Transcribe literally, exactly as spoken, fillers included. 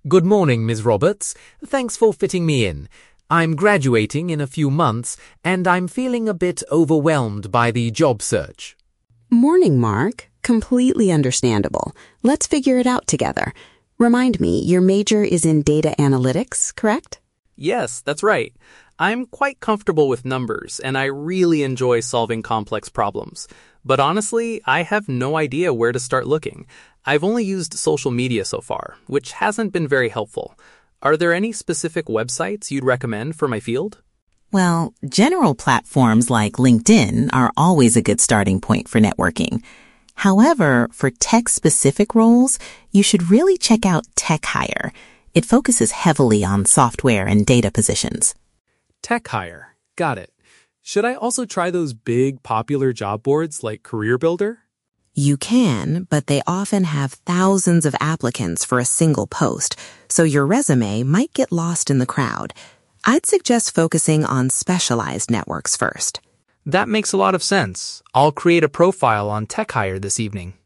Good morning, Miz Roberts. Thanks for fitting me in. I'm graduating in a few months, and I'm feeling a bit overwhelmed by the job search. Morning, Mark. Completely understandable. Let's figure it out together. Remind me, your major is in data analytics, correct? Yes, that's right. I'm quite comfortable with numbers, and I really enjoy solving complex problems. But honestly, I have no idea where to start looking. I've only used social media so far, which hasn't been very helpful. Are there any specific websites you'd recommend for my field? Well, general platforms like LinkedIn are always a good starting point for networking. However, for tech-specific roles, you should really check out TechHire. It focuses heavily on software and data positions. TechHire. Got it. Should I also try those big popular job boards like CareerBuilder? You can, but they often have thousands of applicants for a single post, so your resume might get lost in the crowd. I'd suggest focusing on specialized networks first. That makes a lot of sense. I'll create a profile on TechHire this evening.